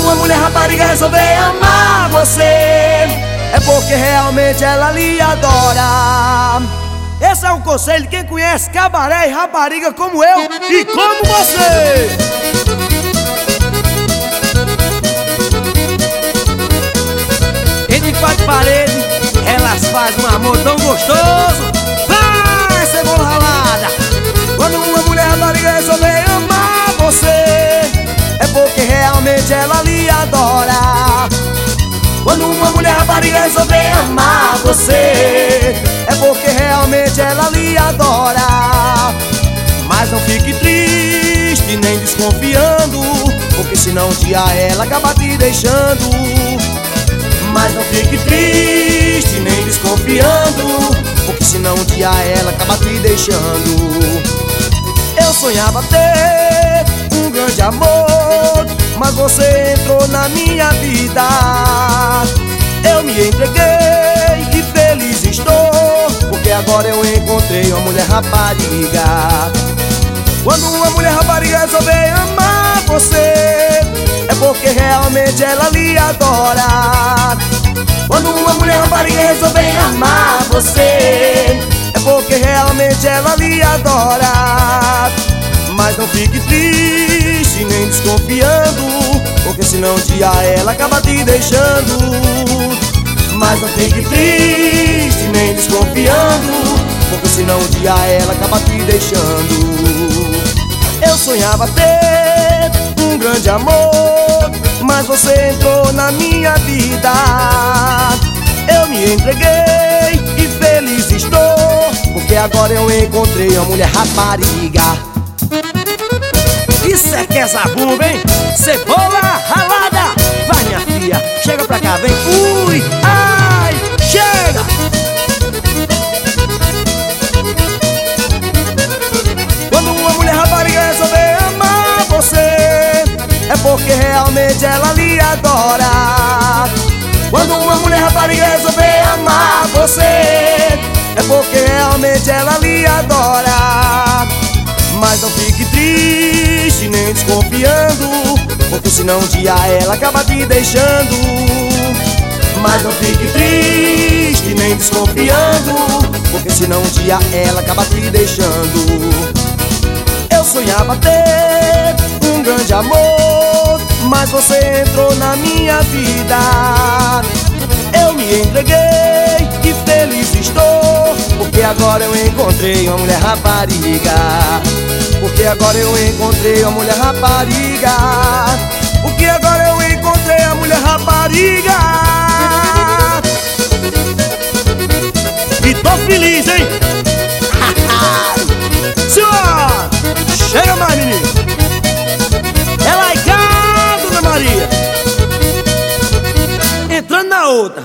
uma mulher rapariga resolver amar você, é porque realmente ela lhe adora. Esse é um conselho de quem conhece cabaré e rapariga como eu e como você. Entre quatro paredes, elas fazem um amor tão gostoso. Vai, cebola ralada! Quando uma mulher rapariga resolver amar você, é porque realmente ela lhe adora. Quando uma mulher rapariga resolver amar você, é porque realmente ela lhe adora. Mas não fique triste nem desconfiando, porque senão um dia ela acaba te deixando. Mas não fique triste nem desconfiando, porque senão um dia ela acaba te deixando. Eu sonhava ter um grande amor, mas você entrou na minha vida. Eu me entreguei e feliz estou, porque agora eu encontrei uma mulher rapariga. Quando uma mulher rapariga resolver amar você, é porque realmente ela lhe adora. Quando uma mulher rapariga resolver amar você, é porque realmente ela lhe adora. Mas não fique triste nem desconfiando, porque senão um dia ela acaba te deixando. Mas não fique triste nem desconfiando, porque senão um dia ela acaba te deixando. Eu sonhava ter um grande amor, mas você entrou na minha vida. Eu me entreguei e feliz estou, porque agora eu encontrei uma mulher rapariga. Isso é que é zabumba, hein? Cebola ralada! Vai, minha filha, chega pra cá, vem. Ui, ai, chega! Quando uma mulher rapariga resolver amar você, é porque realmente ela lhe adora. Quando uma mulher rapariga resolver amar você, é porque realmente ela lhe adora. Mas não fique triste nem desconfiando, porque senão um dia ela acaba te deixando. Mas não fique triste nem desconfiando, porque senão um dia ela acaba te deixando. Eu sonhava ter um grande amor, mas você entrou na minha vida. Eu me entreguei e feliz estou, porque agora eu encontrei uma mulher rapariga. Porque agora eu encontrei uma mulher rapariga. Porque agora eu encontrei a mulher rapariga. E tô feliz, hein? Senhor! Chega mais, menino! É lá em casa, Dona Maria! Entrando na outra.